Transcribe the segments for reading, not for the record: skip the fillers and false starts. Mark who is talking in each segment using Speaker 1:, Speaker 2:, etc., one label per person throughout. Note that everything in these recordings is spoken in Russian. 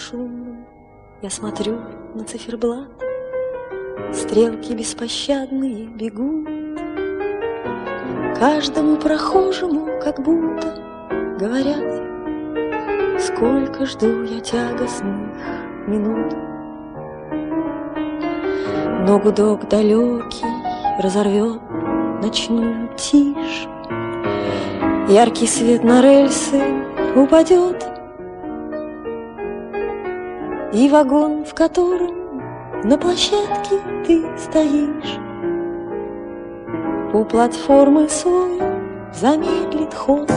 Speaker 1: шумном я смотрю на циферблат, стрелки беспощадные бегут. Каждому прохожему как будто говорят: сколько жду я тягостных минут. Но гудок далекий разорвет ночную тишь, яркий свет на рельсы упадет, и вагон, в котором на площадке ты стоишь, у платформы свой замедлит ход.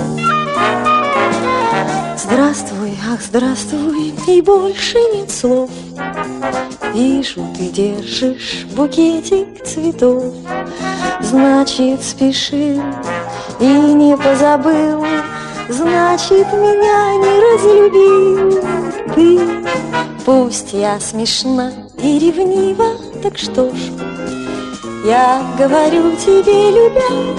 Speaker 1: Здравствуй, ах, здравствуй, и больше нет слов. Вижу, ты держишь букетик цветов, значит, спешил и не позабыл, значит, меня не разлюбил. Ты, пусть я смешна и ревнива, так что ж, я говорю тебе, любя,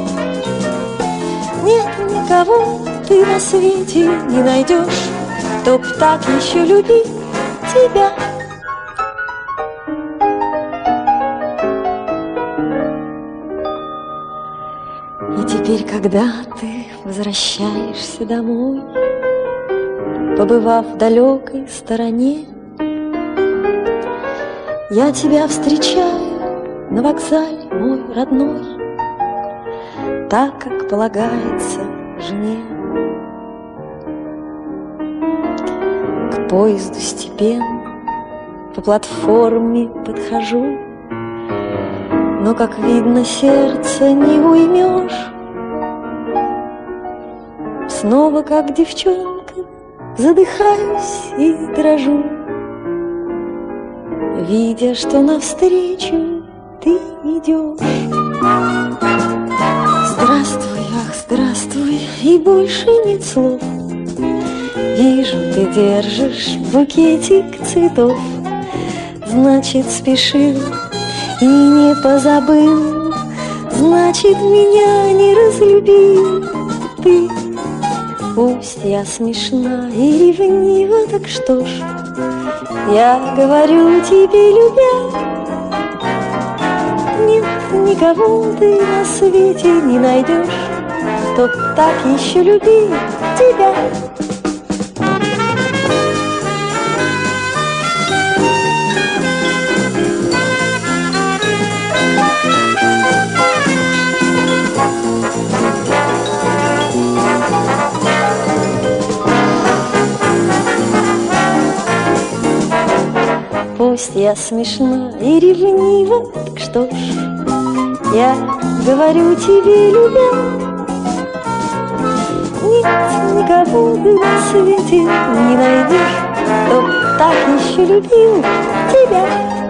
Speaker 1: нет никого ты на свете не найдешь, кто б так еще любил тебя. И теперь, когда ты возвращаешься домой, побывав в далекой стороне, я тебя встречаю на вокзале, мой родной, так, как полагается жене. К поезду степенно по платформе подхожу, но, как видно, сердце не уймешь. Снова, как девчонка, задыхаюсь и дрожу, видя, что навстречу ты идешь. Здравствуй, ах, здравствуй, и больше нет слов. Вижу, ты держишь букетик цветов, значит, спешил и не позабыл, значит, меня не разлюбил. Ты, пусть я смешна и ревнива, так что ж, я говорю тебе, любя, нет никого ты на свете не найдешь, кто так еще любил тебя. Пусть я смешна и ревнива, так что ж, я говорю тебе, любя, нет никого ты на свете не найдешь, кто так еще любил тебя.